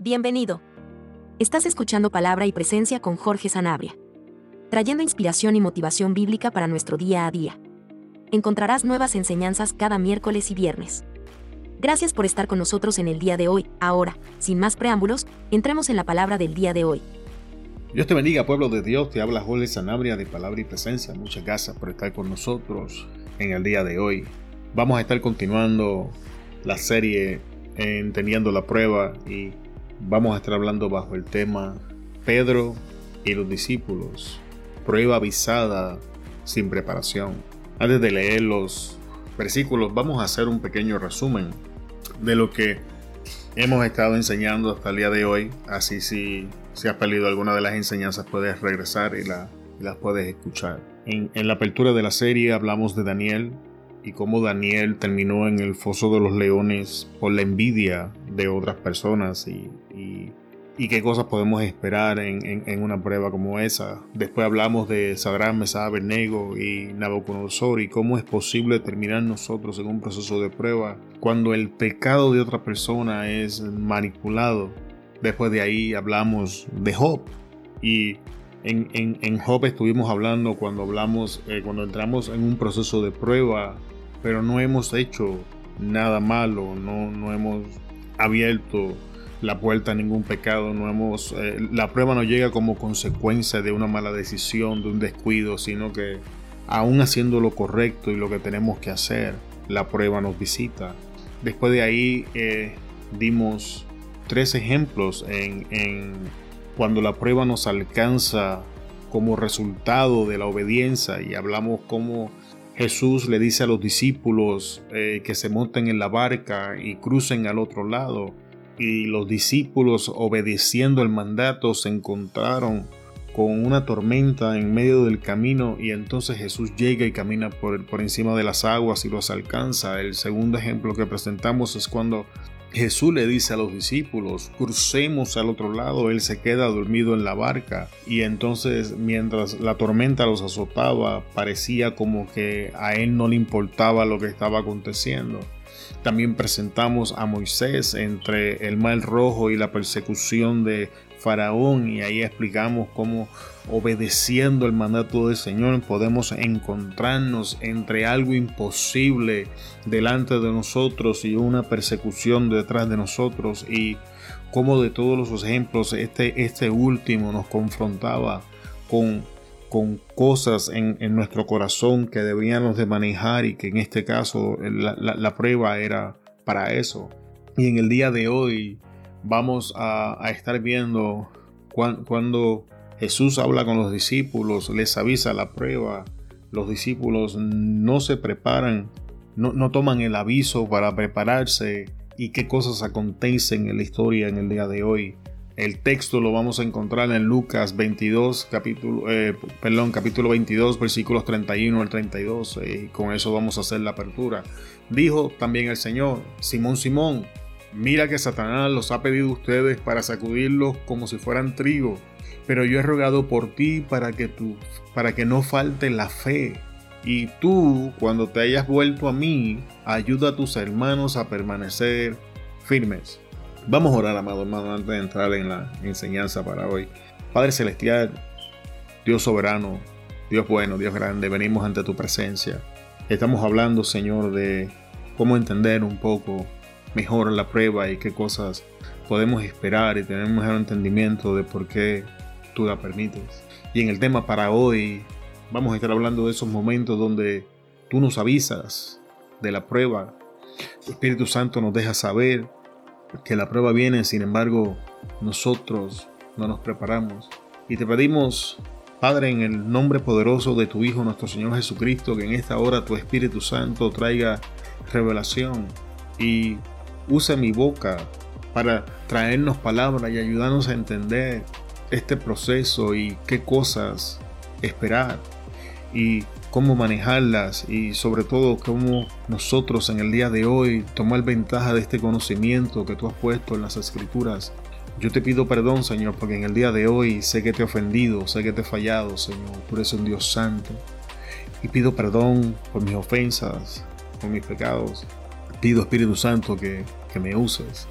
Bienvenido. Estás escuchando Palabra y Presencia con Jorge Sanabria, trayendo inspiración y motivación bíblica para nuestro día a día. Encontrarás nuevas enseñanzas cada miércoles y viernes. Gracias por estar con nosotros en el día de hoy. Ahora, sin más preámbulos, entremos en la palabra del día de hoy. Dios te bendiga, pueblo de Dios. Te habla Jorge Sanabria de Palabra y Presencia. Muchas gracias por estar con nosotros en el día de hoy. Vamos a estar continuando la serie Entendiendo la Prueba y vamos a estar hablando bajo el tema Pedro y los discípulos, prueba avisada sin preparación. Antes de leer los versículos, vamos a hacer un pequeño resumen de lo que hemos estado enseñando hasta el día de hoy. Así si has perdido alguna de las enseñanzas puedes regresar y las puedes escuchar. En la apertura de la serie hablamos de Daniel y cómo Daniel terminó en el foso de los leones por la envidia de otras personas y qué cosas podemos esperar en una prueba como esa. Después hablamos de Sadrach, Mesach, Abednego y Nabucodonosor y cómo es posible terminar nosotros en un proceso de prueba cuando el pecado de otra persona es manipulado. Después de ahí hablamos de Job y en Job estuvimos hablando cuando entramos en un proceso de prueba, pero no hemos hecho nada malo, no hemos abierto la puerta a ningún pecado, la prueba no llega como consecuencia de una mala decisión, de un descuido, sino que aún haciendo lo correcto y lo que tenemos que hacer, la prueba nos visita. Después de ahí dimos 3 ejemplos en cuando la prueba nos alcanza como resultado de la obediencia, y hablamos cómo Jesús le dice a los discípulos que se monten en la barca y crucen al otro lado. Y los discípulos, obedeciendo el mandato, se encontraron con una tormenta en medio del camino y entonces Jesús llega y camina por encima de las aguas y los alcanza. El segundo ejemplo que presentamos es cuando Jesús le dice a los discípulos, crucemos al otro lado. Él se queda dormido en la barca y entonces mientras la tormenta los azotaba, parecía como que a él no le importaba lo que estaba aconteciendo. También presentamos a Moisés entre el Mar Rojo y la persecución de Faraón, y ahí explicamos cómo obedeciendo el mandato del Señor podemos encontrarnos entre algo imposible delante de nosotros y una persecución detrás de nosotros, y cómo de todos los ejemplos este último nos confrontaba con cosas en nuestro corazón que debíamos de manejar y que en este caso la prueba era para eso. Y en el día de hoy vamos a estar viendo cuando Jesús habla con los discípulos, les avisa la prueba. Los discípulos no se preparan, no toman el aviso para prepararse, y qué cosas acontecen en la historia en el día de hoy. El texto lo vamos a encontrar en Lucas capítulo 22, versículos 31 al 32. Y con eso vamos a hacer la apertura. Dijo también el Señor: Simón, Simón, mira que Satanás los ha pedido a ustedes para sacudirlos como si fueran trigo. Pero yo he rogado por ti para que no falte la fe. Y tú, cuando te hayas vuelto a mí, ayuda a tus hermanos a permanecer firmes. Vamos a orar, amado hermano, antes de entrar en la enseñanza para hoy. Padre celestial, Dios soberano, Dios bueno, Dios grande, venimos ante tu presencia. Estamos hablando, Señor, de cómo entender un poco mejor la prueba y qué cosas podemos esperar y tener un mejor entendimiento de por qué tú la permites. Y en el tema para hoy vamos a estar hablando de esos momentos donde tú nos avisas de la prueba. Tu Espíritu Santo nos deja saber que la prueba viene, sin embargo, nosotros no nos preparamos. Y te pedimos, Padre, en el nombre poderoso de tu Hijo, nuestro Señor Jesucristo, que en esta hora tu Espíritu Santo traiga revelación y use mi boca para traernos palabras y ayudarnos a entender este proceso y qué cosas esperar y cómo manejarlas, y sobre todo cómo nosotros en el día de hoy tomar ventaja de este conocimiento que tú has puesto en las Escrituras. Yo te pido perdón, Señor, porque en el día de hoy sé que te he ofendido, sé que te he fallado, Señor. Tú eres un Dios santo. Y pido perdón por mis ofensas, por mis pecados. Pido, Espíritu Santo, que me uses,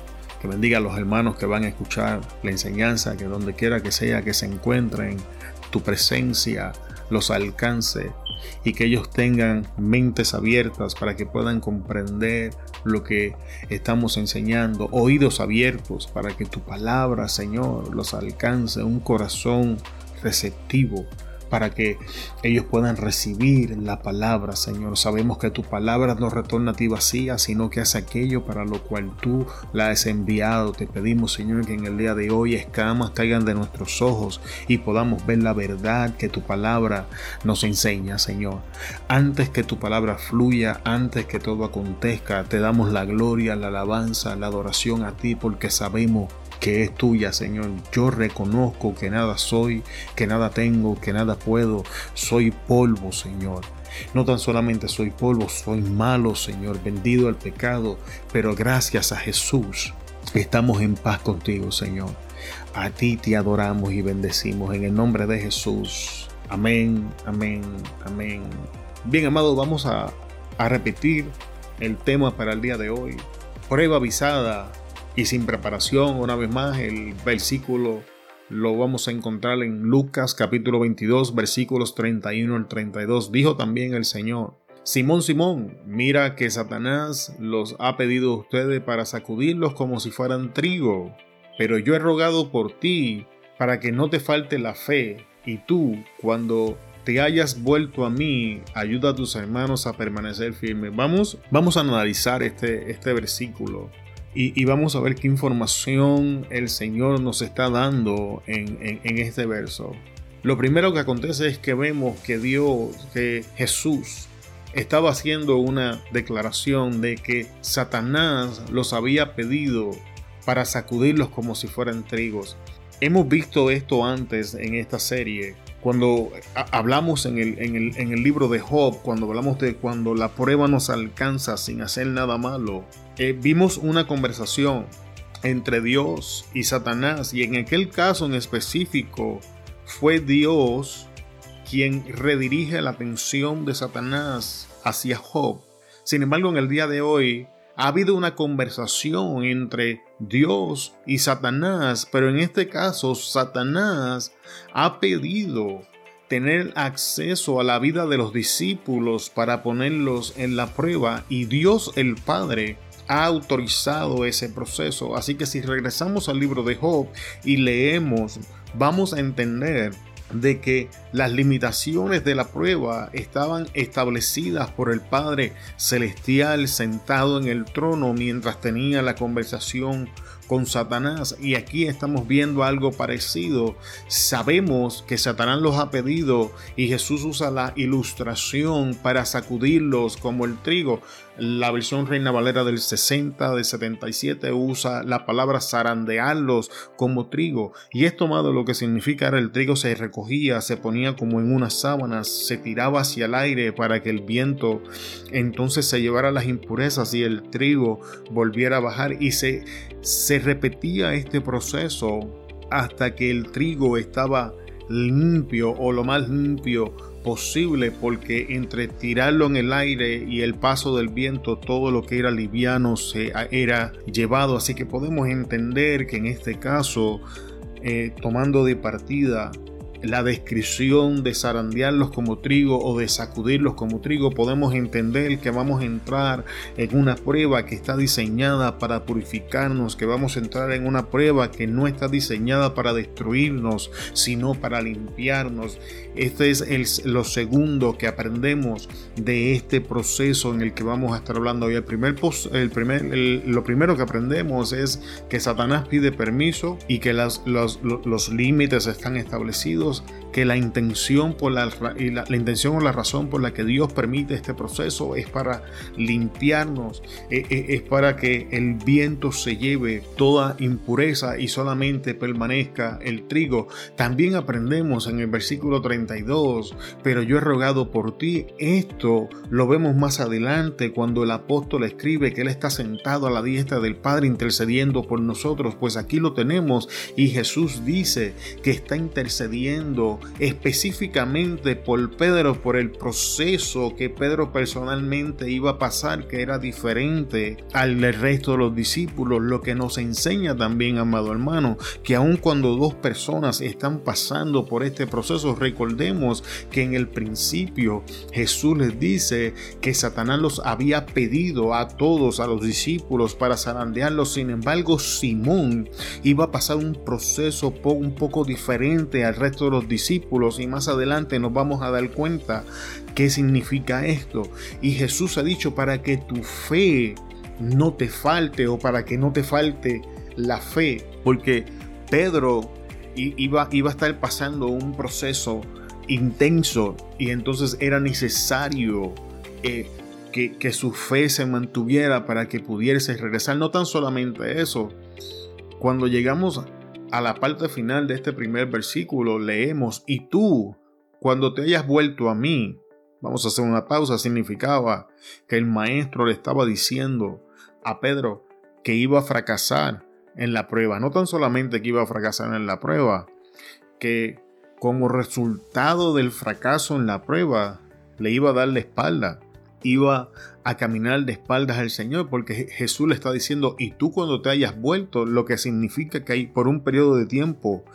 que bendiga a los hermanos que van a escuchar la enseñanza, que donde quiera que sea que se encuentren, tu presencia los alcance y que ellos tengan mentes abiertas para que puedan comprender lo que estamos enseñando, oídos abiertos para que tu palabra, Señor, los alcance, un corazón receptivo para que ellos puedan recibir la palabra, Señor. Sabemos que tu palabra no retorna a ti vacía, sino que hace aquello para lo cual tú la has enviado. Te pedimos, Señor, que en el día de hoy escamas caigan de nuestros ojos y podamos ver la verdad que tu palabra nos enseña, Señor. Antes que tu palabra fluya, antes que todo acontezca, te damos la gloria, la alabanza, la adoración a ti, porque sabemos que es tuya, Señor. Yo reconozco que nada soy, que nada tengo, que nada puedo. Soy polvo, Señor. No tan solamente soy polvo, soy malo, Señor, vendido al pecado, pero gracias a Jesús estamos en paz contigo, Señor. A ti te adoramos y bendecimos en el nombre de Jesús. Amén, amén, amén. Bien, amado, vamos a repetir el tema para el día de hoy. Prueba avisada y sin preparación. Una vez más, el versículo lo vamos a encontrar en Lucas capítulo 22, versículos 31 al 32. Dijo también el Señor: Simón, Simón, mira que Satanás los ha pedido a ustedes para sacudirlos como si fueran trigo. Pero yo he rogado por ti para que no te falte la fe, y tú, cuando te hayas vuelto a mí, ayuda a tus hermanos a permanecer firmes. Vamos a analizar este versículo. Y vamos a ver qué información el Señor nos está dando en este verso. Lo primero que acontece es que vemos que Jesús estaba haciendo una declaración de que Satanás los había pedido para sacudirlos como si fueran trigos. Hemos visto esto antes en esta serie. Cuando hablamos en el libro de Job, cuando hablamos de cuando la prueba nos alcanza sin hacer nada malo, vimos una conversación entre Dios y Satanás, y en aquel caso en específico fue Dios quien redirige la atención de Satanás hacia Job. Sin embargo, en el día de hoy ha habido una conversación entre Dios y Satanás, pero en este caso Satanás ha pedido tener acceso a la vida de los discípulos para ponerlos en la prueba, y Dios el Padre ha autorizado ese proceso. Así que si regresamos al libro de Job y leemos, vamos a entender de que las limitaciones de la prueba estaban establecidas por el Padre Celestial sentado en el trono mientras tenía la conversación con Satanás. Y aquí estamos viendo algo parecido. Sabemos que Satanás los ha pedido y Jesús usa la ilustración para sacudirlos como el trigo. La versión Reina Valera del 60, del 77 usa la palabra zarandearlos como trigo, y es tomado lo que significa el trigo. Se recogía, se ponía como en unas sábanas, se tiraba hacia el aire para que el viento entonces se llevara las impurezas y el trigo volviera a bajar, y se repetía este proceso hasta que el trigo estaba limpio, o lo más limpio posible, porque entre tirarlo en el aire y el paso del viento, todo lo que era liviano se era llevado. Así que podemos entender que en este caso, tomando de partida la descripción de zarandearlos como trigo o de sacudirlos como trigo, podemos entender que vamos a entrar en una prueba que está diseñada para purificarnos, que vamos a entrar en una prueba que no está diseñada para destruirnos, sino para limpiarnos. Este es lo segundo que aprendemos de este proceso en el que vamos a estar hablando hoy. Lo primero que aprendemos es que Satanás pide permiso y que los límites están establecidos, que la intención o la razón por la que Dios permite este proceso es para limpiarnos, es para que el viento se lleve toda impureza y solamente permanezca el trigo. También aprendemos en el versículo 32, pero yo he rogado por ti. Esto lo vemos más adelante cuando el apóstol escribe que él está sentado a la diestra del Padre intercediendo por nosotros. Pues aquí lo tenemos, y Jesús dice que está intercediendo diciendo específicamente por Pedro, por el proceso que Pedro personalmente iba a pasar, que era diferente al del resto de los discípulos, lo que nos enseña también, amado hermano, que aun cuando dos personas están pasando por este proceso, recordemos que en el principio Jesús les dice que Satanás los había pedido a todos, a los discípulos, para zarandearlos. Sin embargo, Simón iba a pasar un proceso un poco diferente al resto de los discípulos, y más adelante nos vamos a dar cuenta qué significa esto. Y Jesús ha dicho, para que tu fe no te falte, o para que no te falte la fe, porque Pedro iba a estar pasando un proceso intenso, y entonces era necesario que su fe se mantuviera para que pudiese regresar. No tan solamente eso, cuando llegamos a la parte final de este primer versículo, leemos: y tú, cuando te hayas vuelto a mí. Vamos a hacer una pausa. Significaba que el maestro le estaba diciendo a Pedro que iba a fracasar en la prueba. No tan solamente que iba a fracasar en la prueba, que como resultado del fracaso en la prueba le iba a dar la espalda, iba a caminar de espaldas al Señor, porque Jesús le está diciendo: y tú, cuando te hayas vuelto, lo que significa que hay por un periodo de tiempo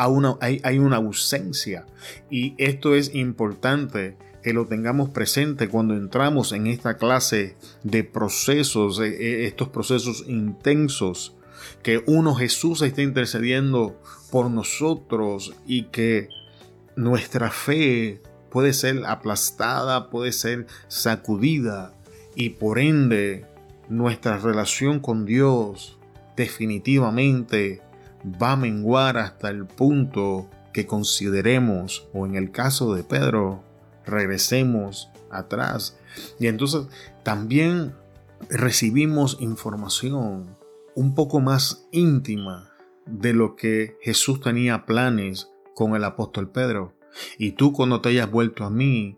hay una ausencia. Y esto es importante que lo tengamos presente cuando entramos en esta clase de procesos, estos procesos intensos, que Jesús está intercediendo por nosotros, y que nuestra fe puede ser aplastada, puede ser sacudida, y por ende nuestra relación con Dios definitivamente va a menguar hasta el punto que consideremos, o en el caso de Pedro, regresemos atrás. Y entonces también recibimos información un poco más íntima de lo que Jesús tenía planes con el apóstol Pedro. Y tú, cuando te hayas vuelto a mí,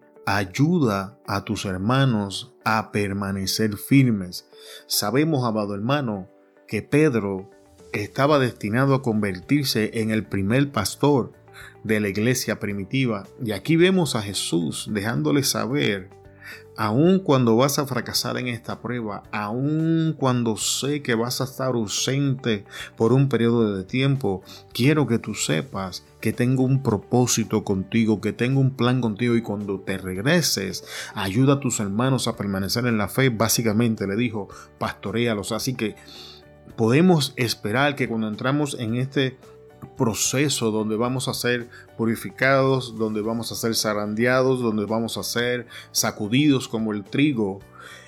ayuda a tus hermanos a permanecer firmes. Sabemos, amado hermano, que Pedro estaba destinado a convertirse en el primer pastor de la iglesia primitiva. Y aquí vemos a Jesús dejándole saber: aun cuando vas a fracasar en esta prueba, aun cuando sé que vas a estar ausente por un periodo de tiempo, quiero que tú sepas que tengo un propósito contigo, que tengo un plan contigo, y cuando te regreses, ayuda a tus hermanos a permanecer en la fe. Básicamente le dijo: pastoréalos. Así que podemos esperar que cuando entramos en este proceso donde vamos a ser purificados, donde vamos a ser zarandeados, donde vamos a ser sacudidos como el trigo,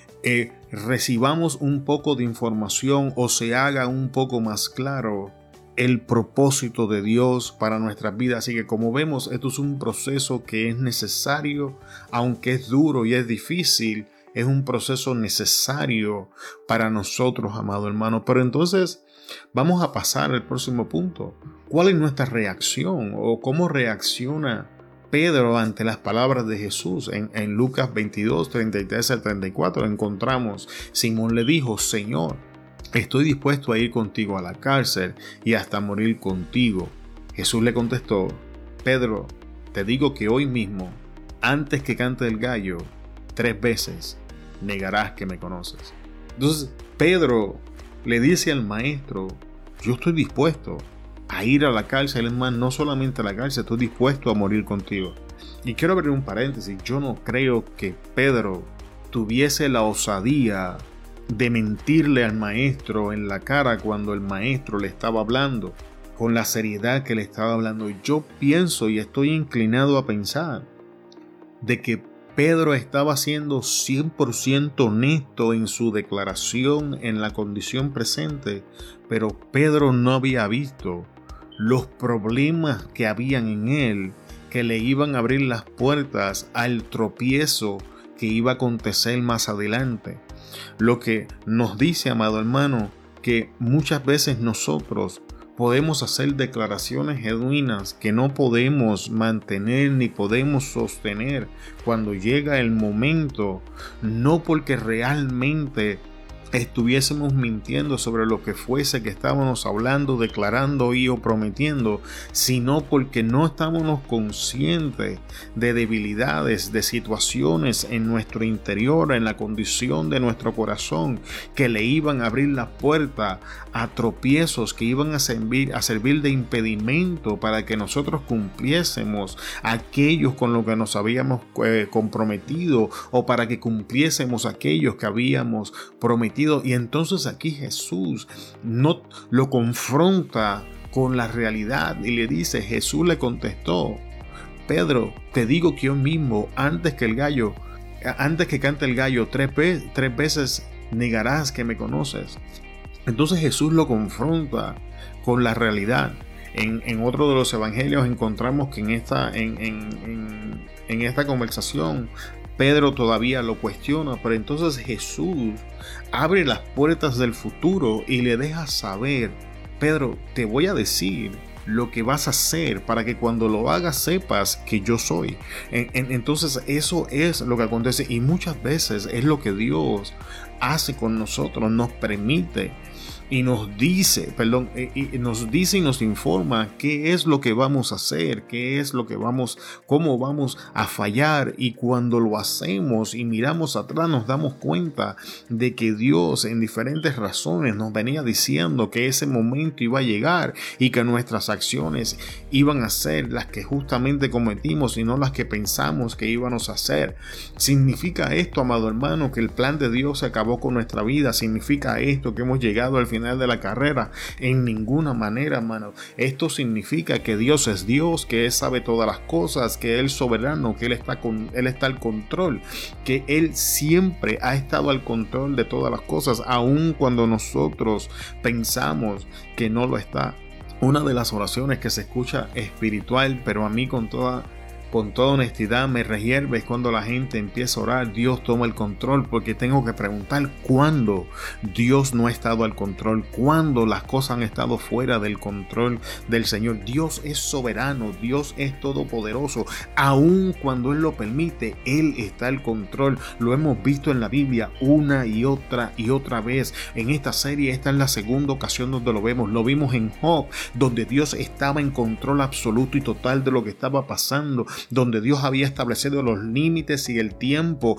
recibamos un poco de información, o se haga un poco más claro el propósito de Dios para nuestras vidas. Así que, como vemos, esto es un proceso que es necesario, aunque es duro y es difícil. Es un proceso necesario para nosotros, amado hermano. Pero entonces vamos a pasar al próximo punto. ¿Cuál es nuestra reacción, o cómo reacciona Pedro ante las palabras de Jesús? En Lucas 22, 33 al 34 encontramos: Simón le dijo: Señor, estoy dispuesto a ir contigo a la cárcel y hasta morir contigo. Jesús le contestó: Pedro, te digo que hoy mismo, antes que cante el gallo, 3 veces negarás que me conoces. Entonces Pedro le dice al maestro: yo estoy dispuesto a ir a la cárcel, es más, no solamente a la cárcel, estoy dispuesto a morir contigo. Y quiero abrir un paréntesis: yo no creo que Pedro tuviese la osadía de mentirle al maestro en la cara cuando el maestro le estaba hablando, con la seriedad que le estaba hablando. Yo pienso, y estoy inclinado a pensar, de que Pedro estaba siendo 100% honesto en su declaración en la condición presente, pero Pedro no había visto los problemas que habían en él, que le iban a abrir las puertas al tropiezo que iba a acontecer más adelante. Lo que nos dice, amado hermano, que muchas veces nosotros podemos hacer declaraciones genuinas que no podemos mantener ni podemos sostener cuando llega el momento, no porque realmente estuviésemos mintiendo sobre lo que fuese que estábamos hablando, declarando y o prometiendo, sino porque no estábamos conscientes de debilidades, de situaciones en nuestro interior, en la condición de nuestro corazón, que le iban a abrir la puerta a tropiezos que iban a servir de impedimento para que nosotros cumpliésemos aquellos con lo que nos habíamos comprometido, o para que cumpliésemos aquellos que habíamos prometido. Y entonces aquí Jesús no lo confronta con la realidad y le dice, Jesús le contestó, Pedro, te digo que yo mismo, antes que cante el gallo, tres veces negarás que me conoces. Entonces Jesús lo confronta con la realidad. En otro de los evangelios encontramos que en esta conversación Pedro todavía lo cuestiona, pero entonces Jesús abre las puertas del futuro y le deja saber, Pedro, te voy a decir lo que vas a hacer para que cuando lo hagas sepas que yo soy. Entonces eso es lo que acontece, y muchas veces es lo que Dios hace con nosotros, nos permite y nos dice y nos informa qué es lo que vamos a hacer, cómo vamos a fallar, y cuando lo hacemos y miramos atrás nos damos cuenta de que Dios en diferentes razones nos venía diciendo que ese momento iba a llegar y que nuestras acciones iban a ser las que justamente cometimos y no las que pensamos que íbamos a hacer. ¿Significa esto, amado hermano, que el plan de Dios se acabó con nuestra vida? ¿Significa esto que hemos llegado al final de la carrera? En ninguna manera, hermano. Esto significa que Dios es Dios, que Él sabe todas las cosas, que Él es soberano, que Él está al control, que Él siempre ha estado al control de todas las cosas, aun cuando nosotros pensamos que no lo está. Una de las oraciones que se escucha espiritual, pero a mí con toda honestidad me rehierve, es cuando la gente empieza a orar, Dios toma el control, porque tengo que preguntar cuándo Dios no ha estado al control, cuándo las cosas han estado fuera del control del Señor. Dios es soberano, Dios es todopoderoso, aun cuando Él lo permite, Él está al control. Lo hemos visto en la Biblia una y otra vez. En esta serie, esta es la segunda ocasión donde lo vimos en Job, donde Dios estaba en control absoluto y total de lo que estaba pasando, donde Dios había establecido los límites y el tiempo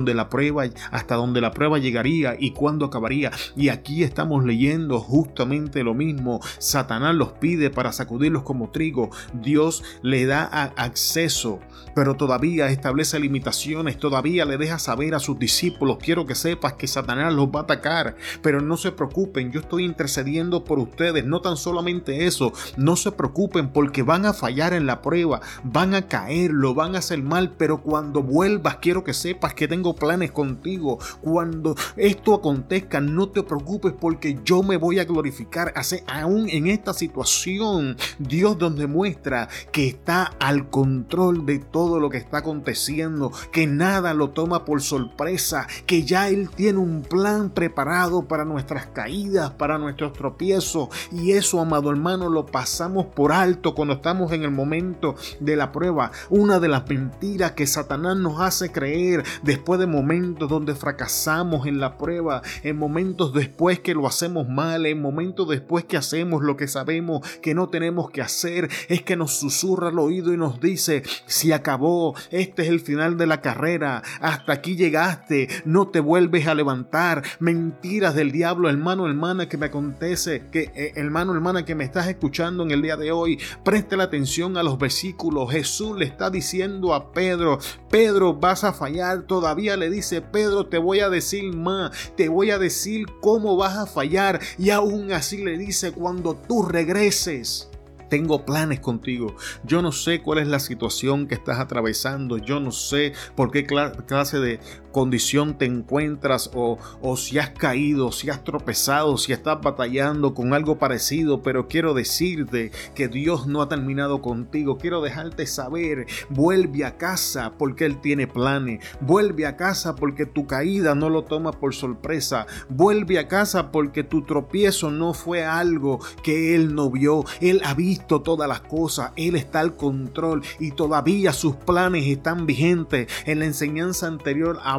hasta donde la prueba llegaría y cuándo acabaría. Y aquí estamos leyendo justamente lo mismo. Satanás los pide para sacudirlos como trigo. Dios le da acceso, pero todavía establece limitaciones, todavía le deja saber a sus discípulos, quiero que sepas que Satanás los va a atacar, pero no se preocupen, yo estoy intercediendo por ustedes. No tan solamente eso, no se preocupen porque van a fallar en la prueba, van a caer, lo van a hacer mal, pero cuando vuelvas quiero que sepas que tengo planes contigo. Cuando esto acontezca, no te preocupes porque yo me voy a glorificar. Aún en esta situación, Dios nos demuestra que está al control de todo lo que está aconteciendo, que nada lo toma por sorpresa, que ya Él tiene un plan preparado para nuestras caídas, para nuestros tropiezos, y eso, amado hermano, lo pasamos por alto cuando estamos en el momento de la prueba. Una de las mentiras que Satanás nos hace creer después de momentos donde fracasamos en la prueba, en momentos después que lo hacemos mal, en momentos después que hacemos lo que sabemos que no tenemos que hacer, es que nos susurra al oído y nos dice, si acabó, este es el final de la carrera, hasta aquí llegaste, no te vuelves a levantar. Mentiras del diablo, hermano, hermana que me acontece, hermano, hermana que me estás escuchando en el día de hoy, preste la atención a los versículos. Jesús le está diciendo a Pedro, Pedro, vas a fallar. Todavía le dice, Pedro, te voy a decir más, te voy a decir cómo vas a fallar, y aún así le dice, cuando tú regreses, tengo planes contigo. Yo no sé cuál es la situación que estás atravesando, yo no sé por qué clase de condición te encuentras, o si has caído, si has tropezado, si estás batallando con algo parecido, pero quiero decirte que Dios no ha terminado contigo. Quiero dejarte saber, vuelve a casa porque Él tiene planes, vuelve a casa porque tu caída no lo toma por sorpresa, vuelve a casa porque tu tropiezo no fue algo que Él no vio. Él ha visto todas las cosas, Él está al control y todavía sus planes están vigentes. En la enseñanza anterior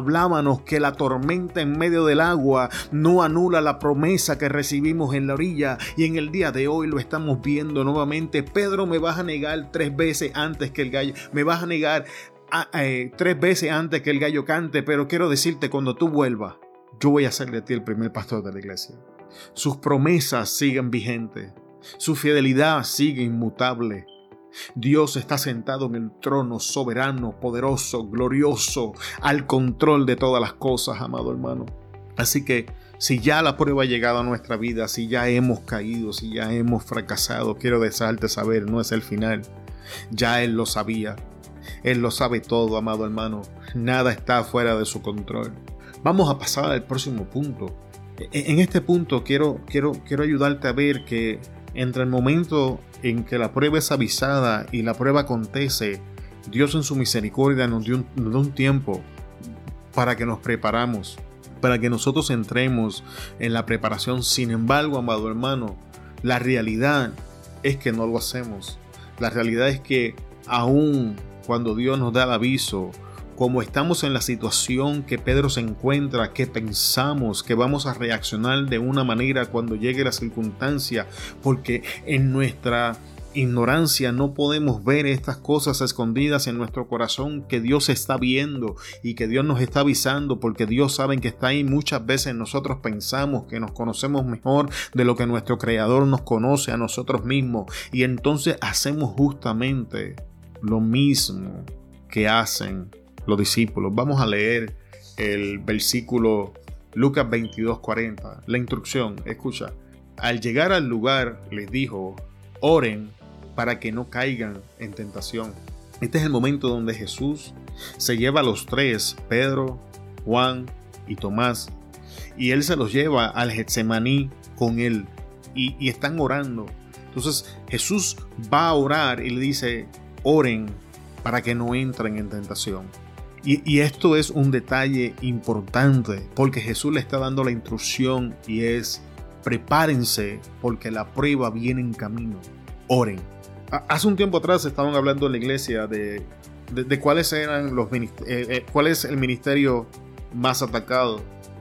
hablábamos que la tormenta en medio del agua no anula la promesa que recibimos en la orilla, y en el día de hoy lo estamos viendo nuevamente. Pedro, me vas a negar 3 veces antes que el gallo, me vas a negar 3 veces antes que el gallo cante, pero quiero decirte, cuando tú vuelvas, yo voy a ser de ti el primer pastor de la iglesia. Sus promesas siguen vigentes, su fidelidad sigue inmutable. Dios está sentado en el trono, soberano, poderoso, glorioso, al control de todas las cosas, amado hermano. Así que si ya la prueba ha llegado a nuestra vida, si ya hemos caído, si ya hemos fracasado, quiero dejarte saber, no es el final. Ya Él lo sabía. Él lo sabe todo, amado hermano. Nada está fuera de su control. Vamos a pasar al próximo punto. En este punto quiero ayudarte a ver que entre el momento en que la prueba es avisada y la prueba acontece, Dios en su misericordia nos dio un tiempo para que nos preparamos, para que nosotros entremos en la preparación. Sin embargo, amado hermano, la realidad es que no lo hacemos. La realidad es que aún cuando Dios nos da el aviso, como estamos en la situación que Pedro se encuentra, que pensamos que vamos a reaccionar de una manera cuando llegue la circunstancia, porque en nuestra ignorancia no podemos ver estas cosas escondidas en nuestro corazón que Dios está viendo y que Dios nos está avisando, porque Dios sabe que está ahí. Muchas veces nosotros pensamos que nos conocemos mejor de lo que nuestro Creador nos conoce a nosotros mismos, y entonces hacemos justamente lo mismo que hacen los discípulos. Vamos a leer el versículo Lucas 22:40. La instrucción, escucha. Al llegar al lugar les dijo: oren para que no caigan en tentación. Este es el momento donde Jesús se lleva a los 3, Pedro, Juan y Tomás, y Él se los lleva al Getsemaní con Él, y están orando. Entonces Jesús va a orar y le dice: oren para que no entren en tentación. Y esto es un detalle importante, porque Jesús le está dando la instrucción, y es: prepárense porque la prueba viene en camino. Oren. Hace un tiempo atrás estaban hablando en la iglesia de cuáles eran cuál es el ministerio más atacado,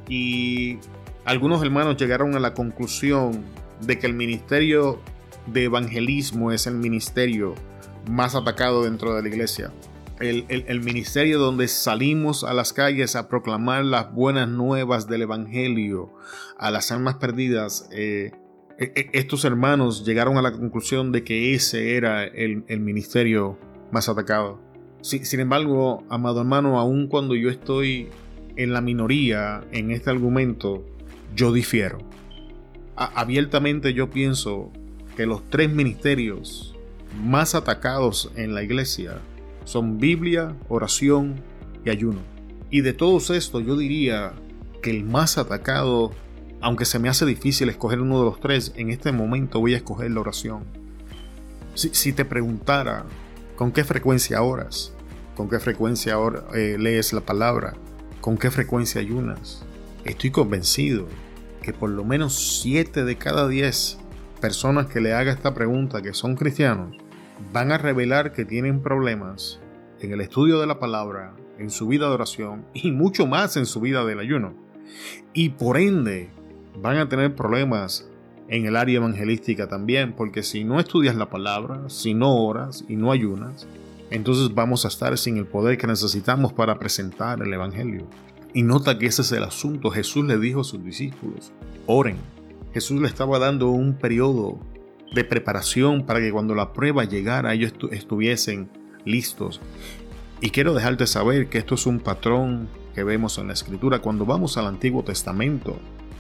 y algunos hermanos llegaron a la conclusión de que el ministerio de evangelismo es el ministerio más atacado dentro de la iglesia. El ministerio donde salimos a las calles a proclamar las buenas nuevas del evangelio a las almas perdidas. Estos hermanos llegaron a la conclusión de que ese era el ministerio más atacado. Sin embargo, amado hermano, aun cuando yo estoy en la minoría en este argumento, yo difiero. Abiertamente yo pienso que los 3 ministerios más atacados en la iglesia son Biblia, oración y ayuno. Y de todos estos, yo diría que el más atacado, aunque se me hace difícil escoger uno de los 3, en este momento voy a escoger la oración. Si te preguntara, ¿con qué frecuencia oras? ¿Con qué frecuencia lees la palabra? ¿Con qué frecuencia ayunas? Estoy convencido que por lo menos 7 de cada 10 personas que le haga esta pregunta, que son cristianos, van a revelar que tienen problemas en el estudio de la palabra, en su vida de oración y mucho más en su vida del ayuno. Y por ende van a tener problemas en el área evangelística también, porque si no estudias la palabra, si no oras y no ayunas, entonces vamos a estar sin el poder que necesitamos para presentar el evangelio. Y nota que ese es el asunto. Jesús le dijo a sus discípulos: oren. Jesús le estaba dando un periodo de preparación para que cuando la prueba llegara ellos estuviesen listos. Y quiero dejarte saber que esto es un patrón que vemos en la Escritura. Cuando vamos al Antiguo Testamento,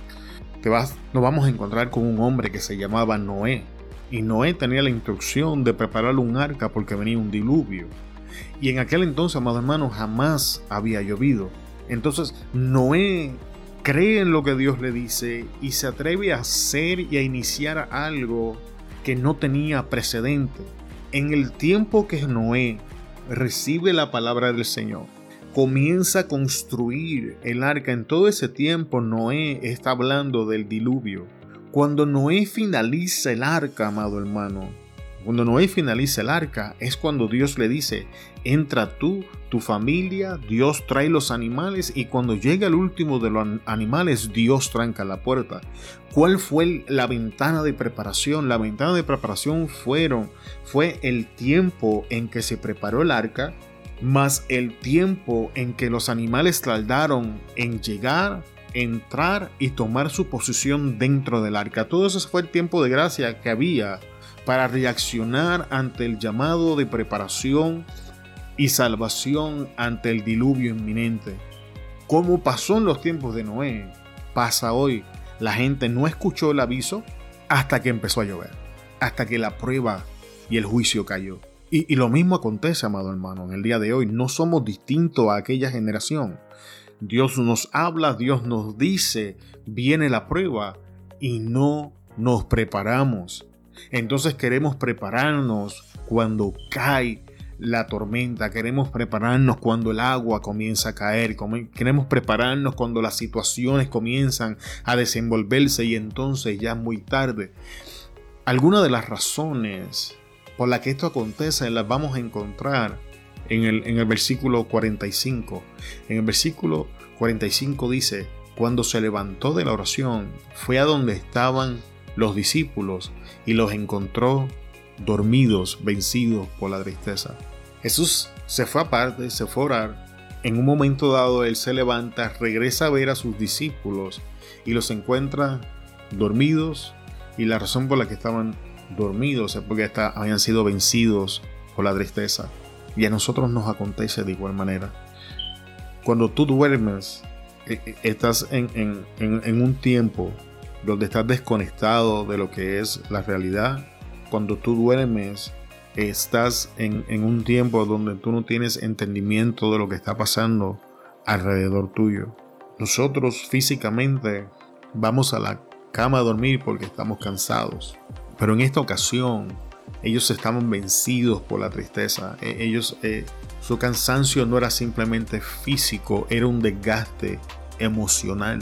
nos vamos a encontrar con un hombre que se llamaba Noé. Y Noé tenía la instrucción de preparar un arca porque venía un diluvio. Y en aquel entonces, amado hermano, jamás había llovido. Entonces Noé cree en lo que Dios le dice y se atreve a hacer y a iniciar algo que no tenía precedente. En el tiempo que Noé recibe la palabra del Señor, comienza a construir el arca. En todo ese tiempo Noé está hablando del diluvio. Cuando Noé finaliza el arca, amado hermano, Cuando Noé finaliza el arca, es cuando Dios le dice: entra tú, tu familia, Dios trae los animales, y cuando llega el último de los animales, Dios tranca la puerta. ¿Cuál fue la ventana de preparación? La ventana de preparación fue el tiempo en que se preparó el arca, más el tiempo en que los animales tardaron en llegar, entrar y tomar su posición dentro del arca. Todo eso fue el tiempo de gracia que había para reaccionar ante el llamado de preparación y salvación ante el diluvio inminente. Como pasó en los tiempos de Noé, pasa hoy. La gente no escuchó el aviso hasta que empezó a llover, hasta que la prueba y el juicio cayó. Y lo mismo acontece, amado hermano, en el día de hoy. No somos distintos a aquella generación. Dios nos habla, Dios nos dice, viene la prueba y no nos preparamos. Entonces queremos prepararnos cuando cae la tormenta, queremos prepararnos cuando el agua comienza a caer, queremos prepararnos cuando las situaciones comienzan a desenvolverse y entonces ya es muy tarde. Algunas de las razones por las que esto acontece las vamos a encontrar en el versículo 45. En el versículo 45 dice: cuando se levantó de la oración, fue a donde estaban los discípulos y los encontró dormidos, vencidos por la tristeza. Jesús se fue aparte, se fue a orar. En un momento dado él se levanta, regresa a ver a sus discípulos y los encuentra dormidos, y la razón por la que estaban dormidos es porque habían sido vencidos por la tristeza. Y a nosotros nos acontece de igual manera. Cuando tú duermes, estás en un tiempo donde estás desconectado de lo que es la realidad. Cuando tú duermes, estás en un tiempo donde tú no tienes entendimiento de lo que está pasando alrededor tuyo. Nosotros físicamente vamos a la cama a dormir porque estamos cansados. Pero en esta ocasión, ellos estaban vencidos por la tristeza. Su cansancio no era simplemente físico, era un desgaste emocional.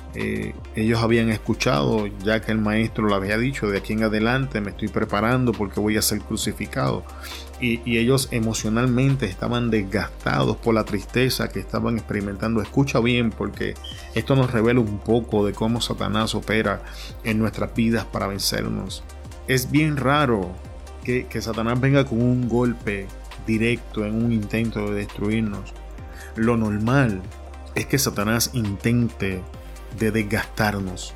Ellos habían escuchado, ya que el maestro lo había dicho: de aquí en adelante me estoy preparando porque voy a ser crucificado. Y ellos emocionalmente estaban desgastados por la tristeza que estaban experimentando. Escucha bien, porque esto nos revela un poco de cómo Satanás opera en nuestras vidas para vencernos. Es bien raro que Satanás venga con un golpe directo en un intento de destruirnos. Lo normal es que Satanás intente de desgastarnos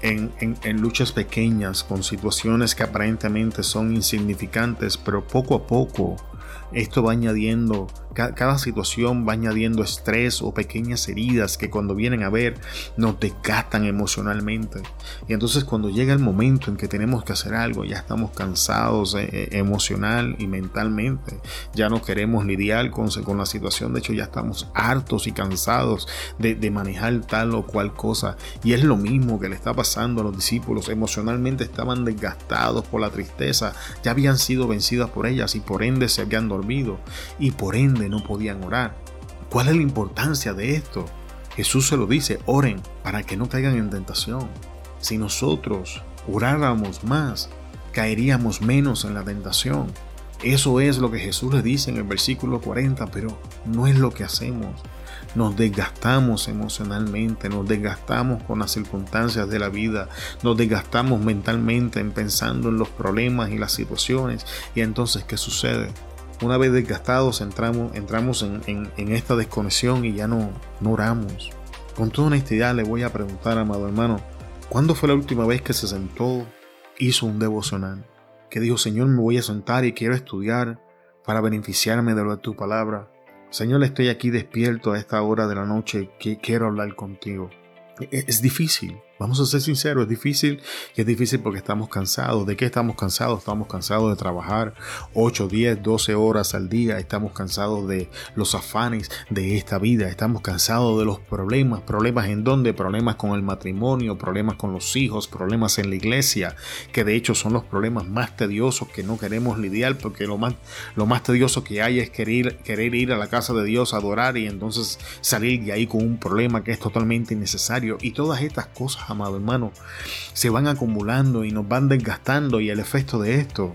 en luchas pequeñas, con situaciones que aparentemente son insignificantes, pero poco a poco esto va añadiendo, cada situación va añadiendo estrés o pequeñas heridas que cuando vienen a ver nos desgastan emocionalmente. Y entonces cuando llega el momento en que tenemos que hacer algo, ya estamos cansados emocional y mentalmente, ya no queremos lidiar con la situación. De hecho, ya estamos hartos y cansados de manejar tal o cual cosa. Y es lo mismo que le está pasando a los discípulos. Emocionalmente estaban desgastados por la tristeza, ya habían sido vencidas por ellas y por ende se habían dormido y por ende no podían orar. ¿Cuál es la importancia de esto? Jesús se lo dice: oren para que no caigan en tentación. Si nosotros oráramos más, caeríamos menos en la tentación. Eso es lo que Jesús le dice en el versículo 40, pero no es lo que hacemos. Nos desgastamos emocionalmente, nos desgastamos con las circunstancias de la vida, nos desgastamos mentalmente pensando en los problemas y las situaciones. Y entonces, ¿qué sucede? Una vez desgastados entramos en esta desconexión y ya no oramos. Con toda honestidad le voy a preguntar, amado hermano, ¿cuándo fue la última vez que se sentó, hizo un devocional? Que dijo: Señor, me voy a sentar y quiero estudiar para beneficiarme de lo de tu palabra. Señor, estoy aquí despierto a esta hora de la noche, que quiero hablar contigo. Es difícil, vamos a ser sinceros, es difícil, y es difícil porque estamos cansados. ¿De qué estamos cansados? Estamos cansados de trabajar 8, 10, 12 horas al día, estamos cansados de los afanes de esta vida, estamos cansados de los problemas. ¿Problemas en dónde? Problemas con el matrimonio, problemas con los hijos, problemas en la iglesia, que de hecho son los problemas más tediosos que no queremos lidiar, porque lo más tedioso que hay es querer ir a la casa de Dios a adorar y entonces salir de ahí con un problema que es totalmente innecesario. Y todas estas cosas, amado hermano, se van acumulando y nos van desgastando, y el efecto de esto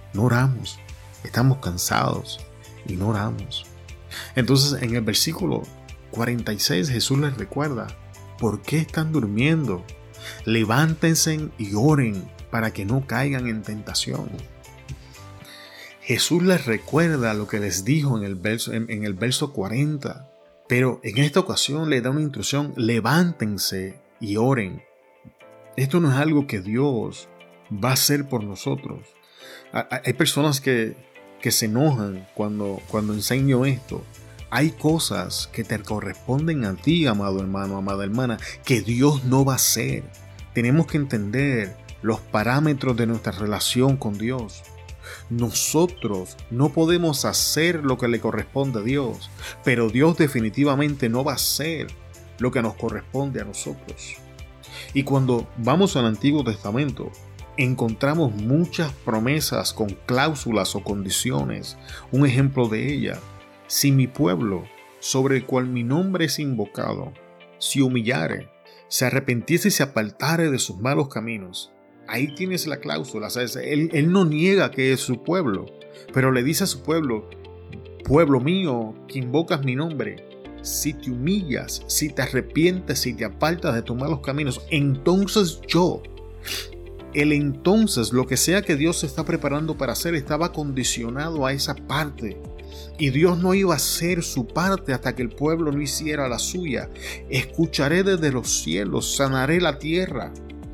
no oramos. Estamos cansados y no oramos. Entonces en el versículo 46 Jesús les recuerda: ¿por qué están durmiendo? Levántense y oren para que no caigan en tentación. Jesús les recuerda lo que les dijo en el verso 40, pero en esta ocasión les da una instrucción: levántense y oren. Esto no es algo que Dios va a hacer por nosotros. Hay personas que se enojan cuando enseño esto. Hay cosas que te corresponden a ti, amado hermano, amada hermana, que Dios no va a hacer. Tenemos que entender los parámetros de nuestra relación con Dios. Nosotros no podemos hacer lo que le corresponde a Dios, pero Dios definitivamente no va a hacer lo que nos corresponde a nosotros. Y cuando vamos al Antiguo Testamento, encontramos muchas promesas con cláusulas o condiciones. Un ejemplo de ella: si mi pueblo, sobre el cual mi nombre es invocado, se humillare, se arrepentiese y se apartare de sus malos caminos. Ahí tienes la cláusula. O sea, él no niega que es su pueblo, pero le dice a su pueblo: pueblo mío, que invocas mi nombre, si te humillas, si te arrepientes, si te apartas de tus malos caminos, entonces yo. Entonces, lo que sea que Dios se está preparando para hacer, estaba condicionado a esa parte. Y Dios no iba a hacer su parte hasta que el pueblo no hiciera la suya. Escucharé desde los cielos, sanaré la tierra.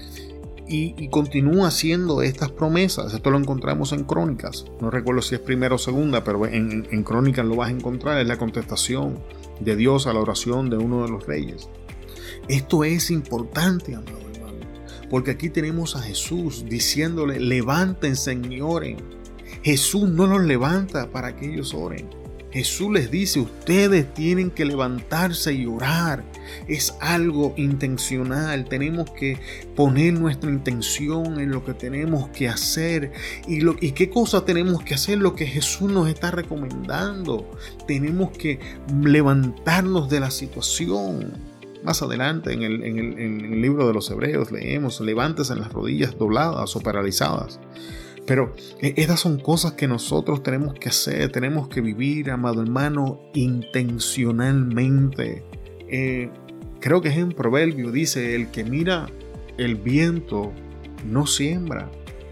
Y continúa haciendo estas promesas. Esto lo encontramos en Crónicas. No recuerdo si es primera o segunda, pero en Crónicas lo vas a encontrar. Es la contestación de Dios a la oración de uno de los reyes. Esto es importante, amado hermano, porque aquí tenemos a Jesús diciéndole: levántense y oren. Jesús no los levanta para que ellos oren. Jesús les dice: ustedes tienen que levantarse y orar. Es algo intencional. Tenemos que poner nuestra intención en lo que tenemos que hacer. ¿Y qué cosa tenemos que hacer? Lo que Jesús nos está recomendando. Tenemos que levantarnos de la situación. Más adelante en el libro de los Hebreos leemos: levántese en las rodillas dobladas o paralizadas. Pero estas son cosas que nosotros tenemos que hacer, tenemos que vivir, amado hermano, intencionalmente. Creo que es en Proverbio, dice: el que mira el viento no siembra.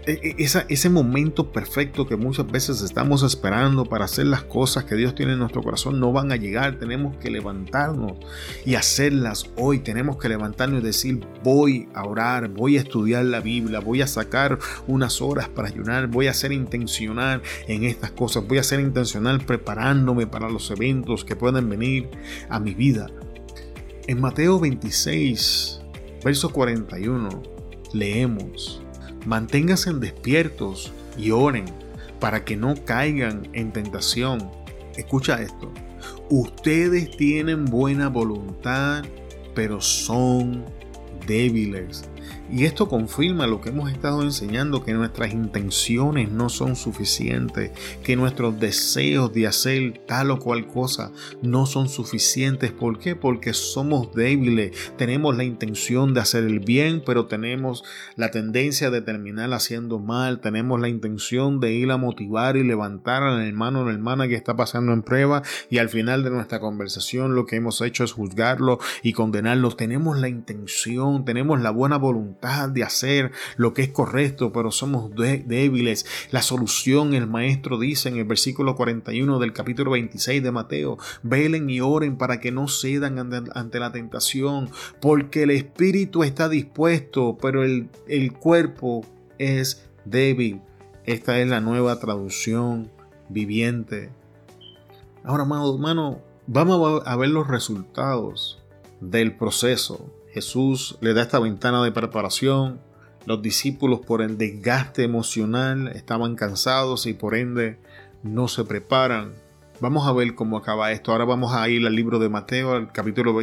Ese momento perfecto que muchas veces estamos esperando para hacer las cosas que Dios tiene en nuestro corazón no van a llegar. Tenemos que levantarnos y hacerlas hoy. Tenemos que levantarnos y decir: voy a orar, voy a estudiar la Biblia, voy a sacar unas horas para ayunar, voy a ser intencional en estas cosas, voy a ser intencional preparándome para los eventos que pueden venir a mi vida. En Mateo 26, verso 41, leemos: manténganse despiertos y oren para que no caigan en tentación. Escucha esto: ustedes tienen buena voluntad, pero son débiles. Y esto confirma lo que hemos estado enseñando, que nuestras intenciones no son suficientes, que nuestros deseos de hacer tal o cual cosa no son suficientes. ¿Por qué? Porque somos débiles. Tenemos la intención de hacer el bien, pero tenemos la tendencia de terminar haciendo mal. Tenemos la intención de ir a motivar y levantar al hermano o la hermana que está pasando en prueba, y al final de nuestra conversación lo que hemos hecho es juzgarlo y condenarlo. Tenemos la intención, tenemos la buena voluntad de hacer lo que es correcto, pero somos débiles. La solución, el maestro dice en el versículo 41 del capítulo 26 de Mateo: velen y oren para que no cedan ante la tentación, porque el espíritu está dispuesto, pero el cuerpo es débil. Esta es la nueva traducción viviente. Ahora, amado hermano, vamos a ver los resultados del proceso. Jesús le da esta ventana de preparación. Los discípulos, por el desgaste emocional, estaban cansados y por ende no se preparan. Vamos a ver cómo acaba esto. Ahora vamos a ir al libro de Mateo, al capítulo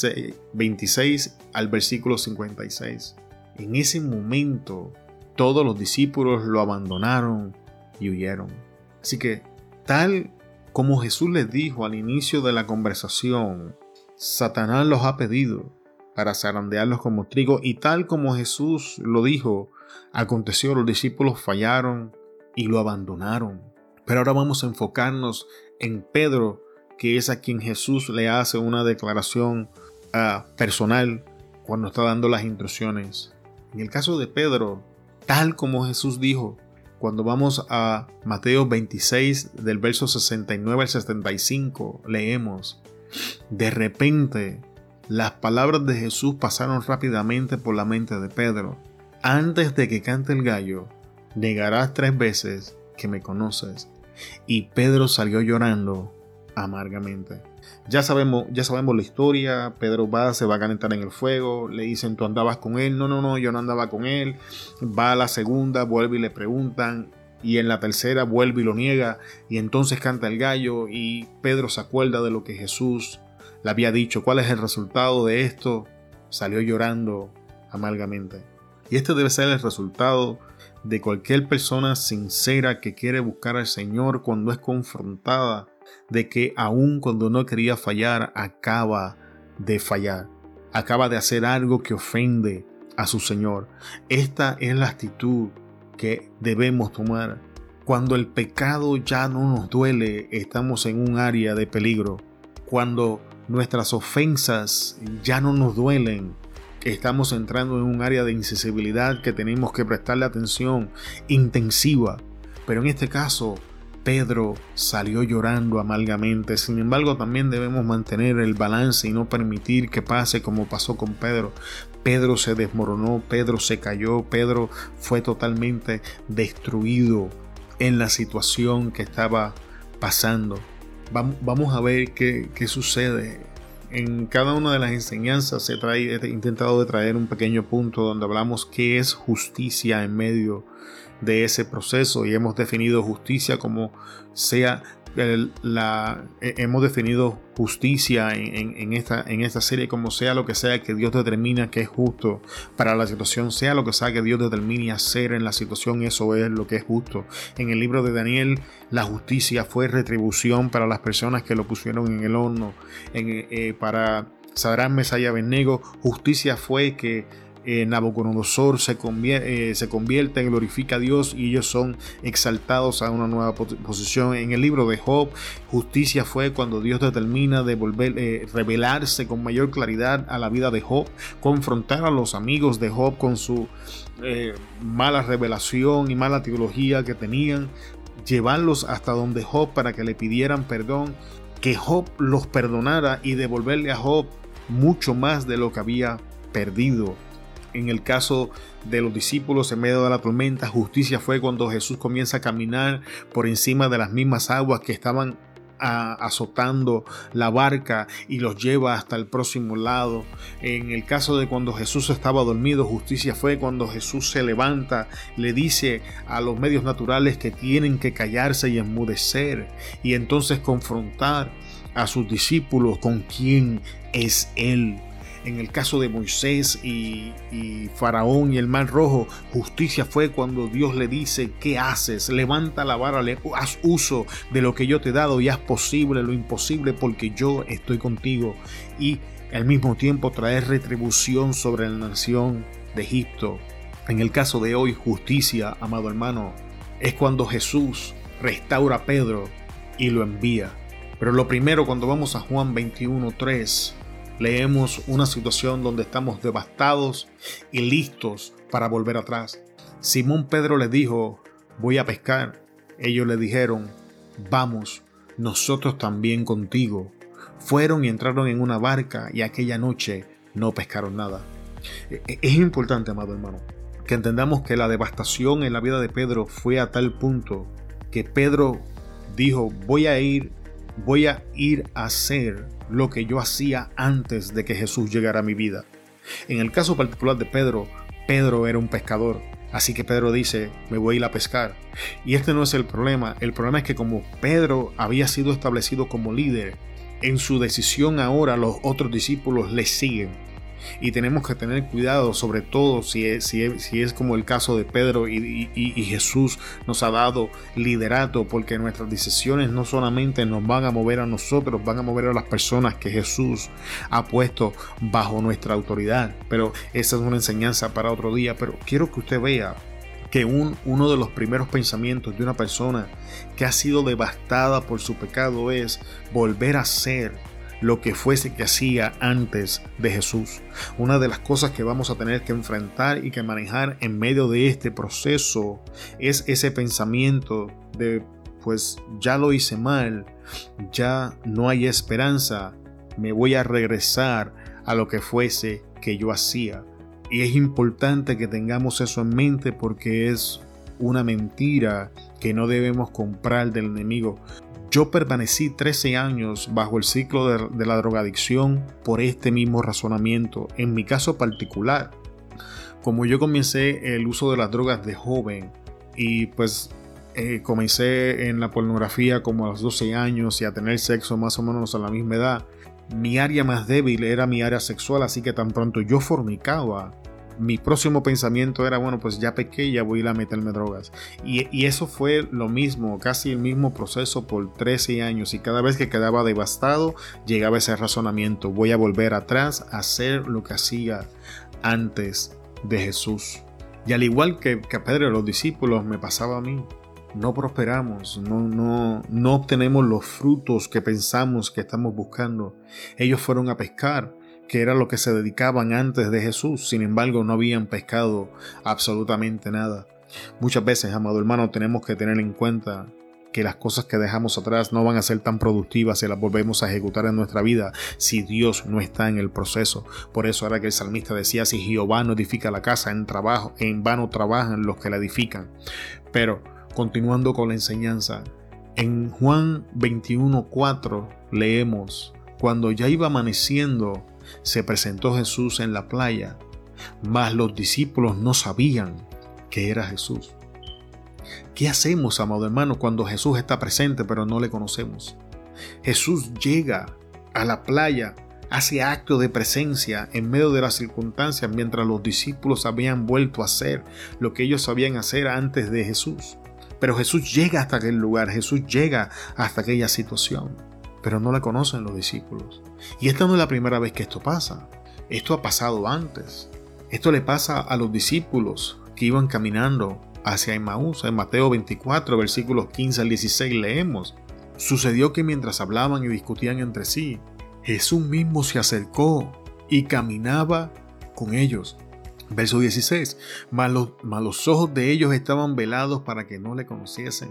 26 al versículo 56. En ese momento, todos los discípulos lo abandonaron y huyeron. Así que, tal como Jesús les dijo al inicio de la conversación, Satanás los ha pedido para zarandearlos como trigo, y tal como Jesús lo dijo, aconteció. Los discípulos fallaron y lo abandonaron. Pero ahora vamos a enfocarnos en Pedro, que es a quien Jesús le hace una declaración personal cuando está dando las instrucciones. En el caso de Pedro, tal como Jesús dijo, cuando vamos a Mateo 26, del verso 69 al 75, leemos: de repente, las palabras de Jesús pasaron rápidamente por la mente de Pedro. Antes de que cante el gallo, negarás 3 veces que me conoces. Y Pedro salió llorando amargamente. Ya sabemos la historia. Pedro se va a calentar en el fuego. Le dicen: ¿tú andabas con él? No, yo no andaba con él. Va a la segunda, vuelve y le preguntan. Y en la tercera vuelve y lo niega. Y entonces canta el gallo y Pedro se acuerda de lo que Jesús le había dicho. ¿Cuál es el resultado de esto? Salió llorando amargamente. Y este debe ser el resultado de cualquier persona sincera que quiere buscar al Señor cuando es confrontada de que aun cuando no quería fallar, acaba de fallar. Acaba de hacer algo que ofende a su Señor. Esta es la actitud que debemos tomar. Cuando el pecado ya no nos duele, estamos en un área de peligro. Cuando nuestras ofensas ya no nos duelen, estamos entrando en un área de insensibilidad que tenemos que prestarle atención intensiva. Pero en este caso, Pedro salió llorando amargamente. Sin embargo, también debemos mantener el balance y no permitir que pase como pasó con Pedro. Pedro se desmoronó, Pedro se cayó, Pedro fue totalmente destruido en la situación que estaba pasando. Vamos a ver qué sucede. En cada una de las enseñanzas he intentado de traer un pequeño punto donde hablamos qué es justicia en medio de ese proceso, y hemos definido justicia como sea hemos definido justicia en esta serie como sea lo que sea que Dios determina que es justo para la situación, sea lo que sea que Dios determine hacer en la situación, eso es lo que es justo. En el libro de Daniel, la justicia fue retribución para las personas que lo pusieron en el horno. Para Sadrach, Mesach y Abednego, justicia fue que Nabucodonosor se convierte, glorifica a Dios y ellos son exaltados a una nueva posición. En el libro de Job, justicia fue cuando Dios determina revelarse con mayor claridad a la vida de Job, confrontar a los amigos de Job con su mala revelación y mala teología que tenían, llevarlos hasta donde Job para que le pidieran perdón, que Job los perdonara y devolverle a Job mucho más de lo que había perdido. En el caso de los discípulos en medio de la tormenta, justicia fue cuando Jesús comienza a caminar por encima de las mismas aguas que estaban azotando la barca y los lleva hasta el próximo lado. En el caso de cuando Jesús estaba dormido, justicia fue cuando Jesús se levanta, le dice a los medios naturales que tienen que callarse y enmudecer, y entonces confrontar a sus discípulos con quién es Él. En el caso de Moisés y Faraón y el Mar Rojo, justicia fue cuando Dios le dice: ¿qué haces? Levanta la vara, haz uso de lo que yo te he dado y haz posible lo imposible porque yo estoy contigo. Y al mismo tiempo traer retribución sobre la nación de Egipto. En el caso de hoy, justicia, amado hermano, es cuando Jesús restaura a Pedro y lo envía. Pero lo primero, cuando vamos a Juan 21:3, leemos una situación donde estamos devastados y listos para volver atrás. Simón Pedro le dijo: voy a pescar. Ellos le dijeron: vamos, nosotros también contigo. Fueron y entraron en una barca y aquella noche no pescaron nada. Es importante, amado hermano, que entendamos que la devastación en la vida de Pedro fue a tal punto que Pedro dijo: voy a ir a hacer lo que yo hacía antes de que Jesús llegara a mi vida. En el caso particular de Pedro era un pescador. Así que Pedro dice: me voy a ir a pescar. Y este no es el problema. El problema es que como Pedro había sido establecido como líder, en su decisión ahora los otros discípulos le siguen. Y tenemos que tener cuidado, sobre todo si es como el caso de Pedro y Jesús nos ha dado liderato, porque nuestras decisiones no solamente nos van a mover a nosotros, van a mover a las personas que Jesús ha puesto bajo nuestra autoridad. Pero esa es una enseñanza para otro día. Pero quiero que usted vea que uno de los primeros pensamientos de una persona que ha sido devastada por su pecado es volver a ser lo que fuese que hacía antes de Jesús. Una de las cosas que vamos a tener que enfrentar y que manejar en medio de este proceso es ese pensamiento de, pues ya lo hice mal, ya no hay esperanza, me voy a regresar a lo que fuese que yo hacía. Y es importante que tengamos eso en mente porque es una mentira que no debemos comprar del enemigo. Yo permanecí 13 años bajo el ciclo de la drogadicción por este mismo razonamiento. En mi caso particular, como yo comencé el uso de las drogas de joven y pues comencé en la pornografía como a los 12 años y a tener sexo más o menos a la misma edad, mi área más débil era mi área sexual, así que tan pronto yo fornicaba, mi próximo pensamiento era, bueno, pues ya pequé, ya voy a ir a meterme drogas. Y eso fue lo mismo, casi el mismo proceso por 13 años. Y cada vez que quedaba devastado, llegaba ese razonamiento. Voy a volver atrás a hacer lo que hacía antes de Jesús. Y al igual que a Pedro y los discípulos, me pasaba a mí. No prosperamos, no obtenemos los frutos que pensamos que estamos buscando. Ellos fueron a pescar, que era lo que se dedicaban antes de Jesús. Sin embargo, no habían pescado absolutamente nada. Muchas veces, amado hermano, tenemos que tener en cuenta que las cosas que dejamos atrás no van a ser tan productivas si las volvemos a ejecutar en nuestra vida si Dios no está en el proceso. Por eso era que el salmista decía, si Jehová no edifica la casa, en vano trabajan los que la edifican. Pero, continuando con la enseñanza, en Juan 21:4 leemos, cuando ya iba amaneciendo, se presentó Jesús en la playa, mas los discípulos no sabían que era Jesús. ¿Qué hacemos, amado hermano, cuando Jesús está presente pero no le conocemos? Jesús llega a la playa, hace acto de presencia en medio de las circunstancias mientras los discípulos habían vuelto a hacer lo que ellos sabían hacer antes de Jesús. Pero Jesús llega hasta aquel lugar, Jesús llega hasta aquella situación, pero no la conocen los discípulos. Y esta no es la primera vez que esto pasa. Esto ha pasado antes. Esto le pasa a los discípulos que iban caminando hacia Emaús. En Mateo 24, versículos 15 al 16 leemos. Sucedió que mientras hablaban y discutían entre sí, Jesús mismo se acercó y caminaba con ellos. Verso 16. Mas los ojos de ellos estaban velados para que no le conociesen.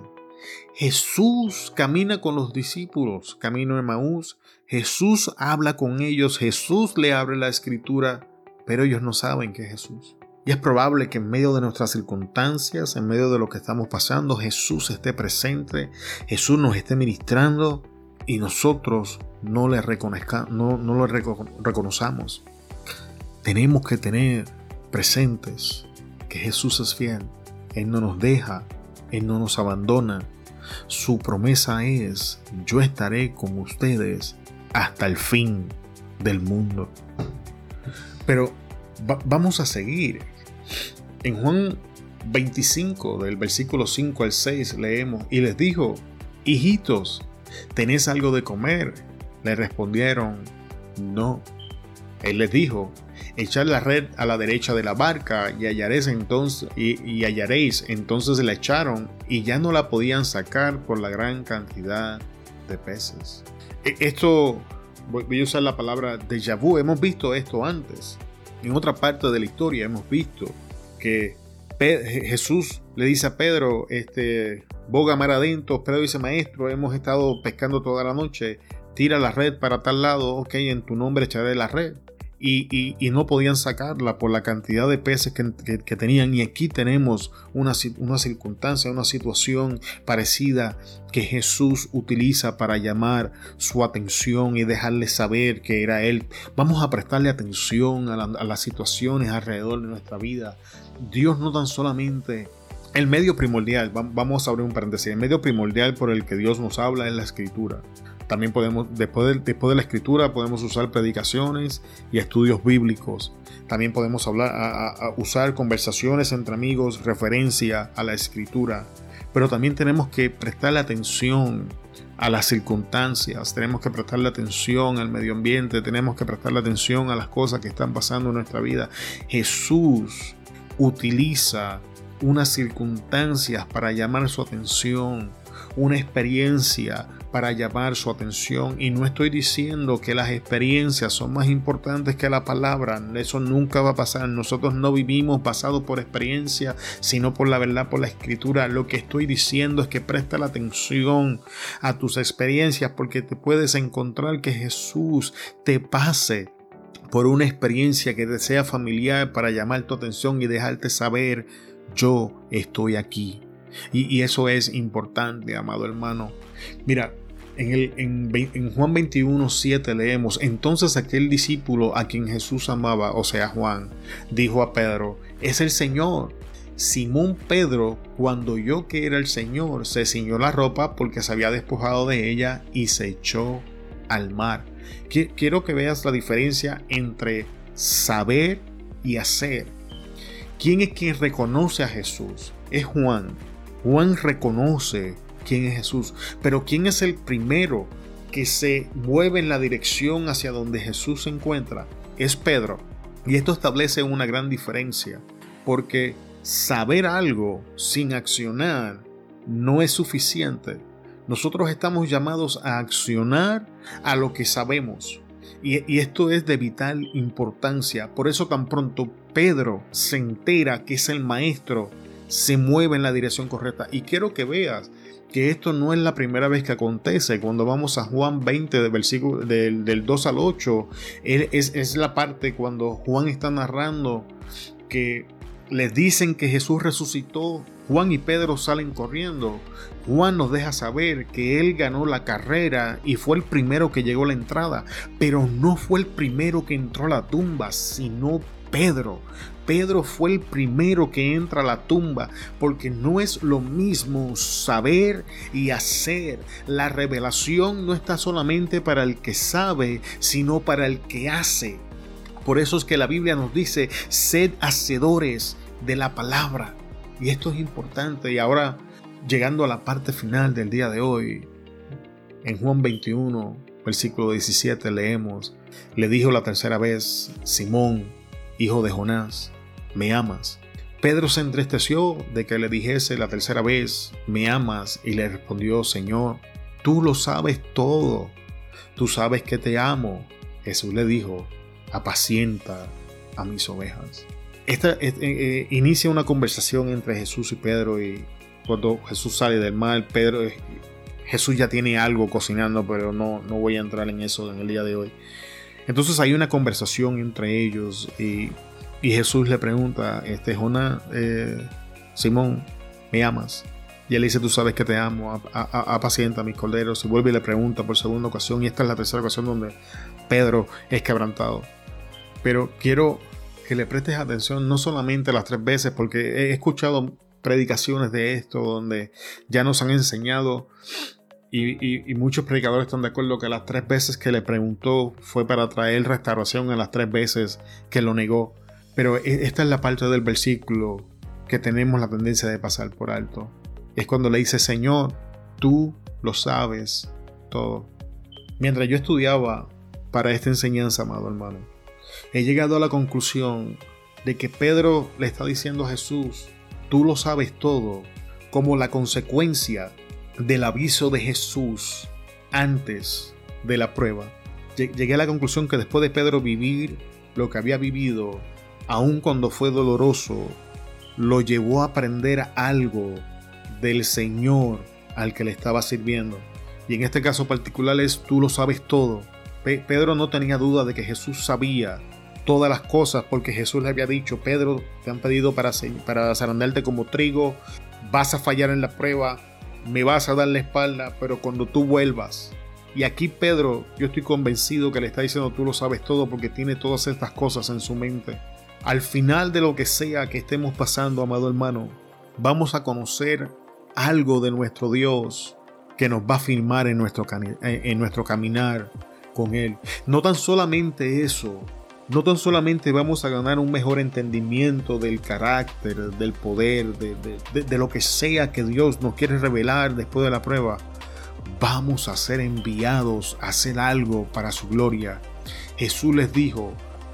Jesús camina con los discípulos, camino a Emaús. Jesús habla con ellos, Jesús le abre la escritura, pero ellos no saben que es Jesús. Y es probable que en medio de nuestras circunstancias, en medio de lo que estamos pasando, Jesús esté presente, Jesús nos esté ministrando y nosotros no lo reconozcamos. Tenemos que tener presentes que Jesús es fiel. Él no nos deja, Él no nos abandona. Su promesa es, yo estaré con ustedes hasta el fin del mundo. Pero vamos a seguir. En Juan 25, del versículo 5 al 6, leemos, y les dijo, hijitos, ¿tenéis algo de comer? Le respondieron, no. Él les dijo, echad la red a la derecha de la barca y hallaréis. Entonces la echaron y ya no la podían sacar por la gran cantidad de peces. Esto, voy a usar la palabra déjà vu. Hemos visto esto antes. En otra parte de la historia hemos visto que Jesús le dice a Pedro, boga mar adentro. Pedro dice, maestro, hemos estado pescando toda la noche, tira la red para tal lado, ok, en tu nombre echaré la red. Y no podían sacarla por la cantidad de peces que tenían. Y aquí tenemos una circunstancia, una situación parecida que Jesús utiliza para llamar su atención y dejarle saber que era Él. Vamos a prestarle atención a las situaciones alrededor de nuestra vida. Dios no tan solamente... El medio primordial, vamos a abrir un paréntesis, el medio primordial por el que Dios nos habla es la Escritura. También podemos, después de la Escritura, podemos usar predicaciones y estudios bíblicos. También podemos usar conversaciones entre amigos, referencia a la Escritura. Pero también tenemos que prestarle atención a las circunstancias, tenemos que prestarle atención al medio ambiente, tenemos que prestarle atención a las cosas que están pasando en nuestra vida. Jesús utiliza unas circunstancias para llamar su atención, una experiencia para llamar su atención. Y no estoy diciendo que las experiencias son más importantes que la palabra. Eso nunca va a pasar. Nosotros no vivimos basados por experiencia, sino por la verdad, por la escritura. Lo que estoy diciendo es que presta la atención a tus experiencias, porque te puedes encontrar que Jesús te pase por una experiencia que te sea familiar para llamar tu atención y dejarte saber: yo estoy aquí. Y eso es importante, amado hermano. Mira, en Juan 21:7 leemos: entonces aquel discípulo a quien Jesús amaba, o sea Juan, dijo a Pedro: es el Señor. Simón Pedro, cuando oyó que era el Señor, se ciñó la ropa porque se había despojado de ella y se echó al mar. Quiero que veas la diferencia entre saber y hacer. ¿Quién es quien reconoce a Jesús? Es Juan. Juan reconoce quién es Jesús. Pero ¿quién es el primero que se mueve en la dirección hacia donde Jesús se encuentra? Es Pedro. Y esto establece una gran diferencia, porque saber algo sin accionar no es suficiente. Nosotros estamos llamados a accionar a lo que sabemos. Y esto es de vital importancia. Por eso tan pronto Pedro se entera que es el maestro, se mueve en la dirección correcta. Y quiero que veas que esto no es la primera vez que acontece. Cuando vamos a Juan 20, del 2 al 8, es la parte cuando Juan está narrando que les dicen que Jesús resucitó. Juan y Pedro salen corriendo. Juan nos deja saber que él ganó la carrera y fue el primero que llegó a la entrada, pero no fue el primero que entró a la tumba, sino Pedro. Pedro fue el primero que entra a la tumba, porque no es lo mismo saber y hacer. La revelación no está solamente para el que sabe, sino para el que hace. Por eso es que la Biblia nos dice: sed hacedores de la palabra. Y esto es importante. Y ahora, llegando a la parte final del día de hoy, en Juan 21, versículo 17, leemos: le dijo la tercera vez: Simón, hijo de Jonás, ¿me amas? Pedro se entristeció de que le dijese la tercera vez: ¿me amas? Y le respondió: Señor, tú lo sabes todo. Tú sabes que te amo. Jesús le dijo: apacienta a mis ovejas. Esta inicia una conversación entre Jesús y Pedro, y cuando Jesús sale del mar, Jesús ya tiene algo cocinando, pero no voy a entrar en eso en el día de hoy. Entonces hay una conversación entre ellos y Jesús le pregunta: Jonás, Simón, ¿me amas? Y él dice: tú sabes que te amo, apacienta a mis corderos. Y vuelve y le pregunta por segunda ocasión, y esta es la tercera ocasión donde Pedro es quebrantado. Pero quiero que le prestes atención no solamente las 3 veces, porque he escuchado predicaciones de esto donde ya nos han enseñado, y muchos predicadores están de acuerdo que las 3 veces que le preguntó fue para traer restauración a las 3 veces que lo negó. Pero esta es la parte del versículo que tenemos la tendencia de pasar por alto. Es cuando le dice: Señor, tú lo sabes todo. Mientras yo estudiaba para esta enseñanza, amado hermano, he llegado a la conclusión de que Pedro le está diciendo a Jesús: tú lo sabes todo, como la consecuencia del aviso de Jesús antes de la prueba. Llegué a la conclusión que después de Pedro vivir lo que había vivido, aun cuando fue doloroso, lo llevó a aprender algo del Señor al que le estaba sirviendo. Y en este caso particular es: tú lo sabes todo. Pedro no tenía duda de que Jesús sabía todas las cosas, porque Jesús le había dicho: Pedro, te han pedido para zarandarte como trigo, vas a fallar en la prueba, me vas a dar la espalda, pero cuando tú vuelvas. Y aquí Pedro, yo estoy convencido que le está diciendo: tú lo sabes todo, porque tiene todas estas cosas en su mente. Al final de lo que sea que estemos pasando, amado hermano, vamos a conocer algo de nuestro Dios que nos va a firmar en nuestro caminar con Él. No tan solamente eso, no tan solamente vamos a ganar un mejor entendimiento del carácter, del poder, de lo que sea que Dios nos quiere revelar después de la prueba. Vamos a ser enviados a hacer algo para su gloria. Jesús les dijo: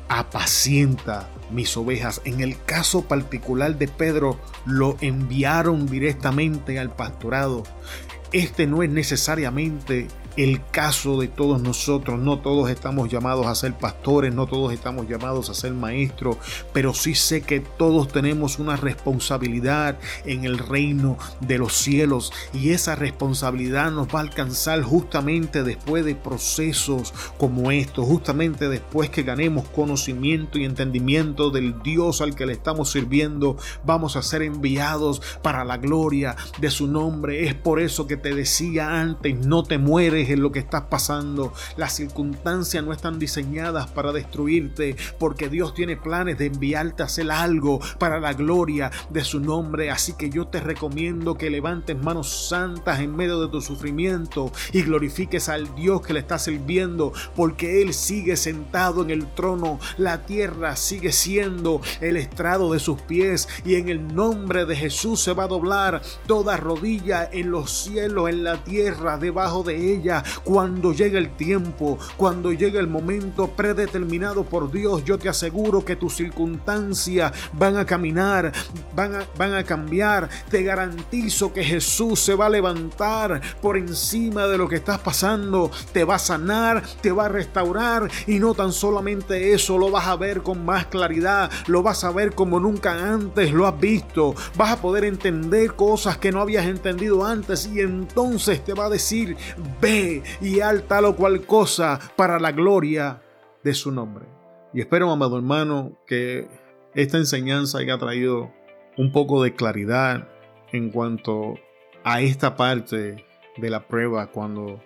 apacienta mis ovejas. En el caso particular de Pedro, lo enviaron directamente al pastorado. Este no es necesariamente el caso de todos nosotros. No todos estamos llamados a ser pastores, no todos estamos llamados a ser maestros, pero sí sé que todos tenemos una responsabilidad en el reino de los cielos, y esa responsabilidad nos va a alcanzar justamente después de procesos como estos, justamente después que ganemos conocimiento y entendimiento del Dios al que le estamos sirviendo. Vamos a ser enviados para la gloria de su nombre. Es por eso que te decía antes, no te mueres en lo que estás pasando. Las circunstancias no están diseñadas para destruirte, porque Dios tiene planes de enviarte a hacer algo para la gloria de su nombre. Así que yo te recomiendo que levantes manos santas en medio de tu sufrimiento y glorifiques al Dios que le estás sirviendo, porque Él sigue sentado en el trono. La tierra sigue siendo el estrado de sus pies, y en el nombre de Jesús se va a doblar toda rodilla en los cielos, en la tierra, debajo de ella. Cuando llegue el tiempo, cuando llegue el momento predeterminado por Dios, yo te aseguro que tus circunstancias van a caminar, van a cambiar. Te garantizo que Jesús se va a levantar por encima de lo que estás pasando. Te va a sanar, te va a restaurar, y no tan solamente eso, lo vas a ver con más claridad, lo vas a ver como nunca antes lo has visto. Vas a poder entender cosas que no habías entendido antes, y entonces te va a decir: ve y haz tal o cual cosa para la gloria de su nombre. Y espero, amado hermano, que esta enseñanza haya traído un poco de claridad en cuanto a esta parte de la prueba, cuando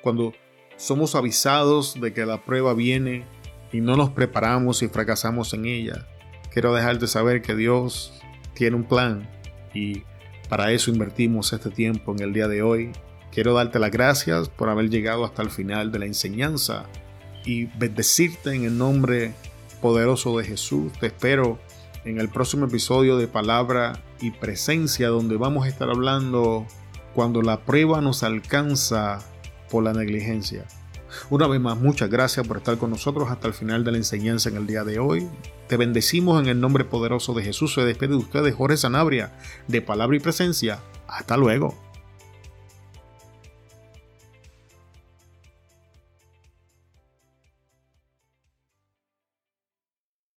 somos avisados de que la prueba viene y no nos preparamos y fracasamos en ella. Quiero dejarte saber que Dios tiene un plan, y para eso invertimos este tiempo en el día de hoy. Quiero darte las gracias por haber llegado hasta el final de la enseñanza y bendecirte en el nombre poderoso de Jesús. Te espero en el próximo episodio de Palabra y Presencia, donde vamos a estar hablando cuando la prueba nos alcanza por la negligencia. Una vez más, muchas gracias por estar con nosotros hasta el final de la enseñanza en el día de hoy. Te bendecimos en el nombre poderoso de Jesús. Se despide de ustedes Jorge Sanabria, de Palabra y Presencia. Hasta luego.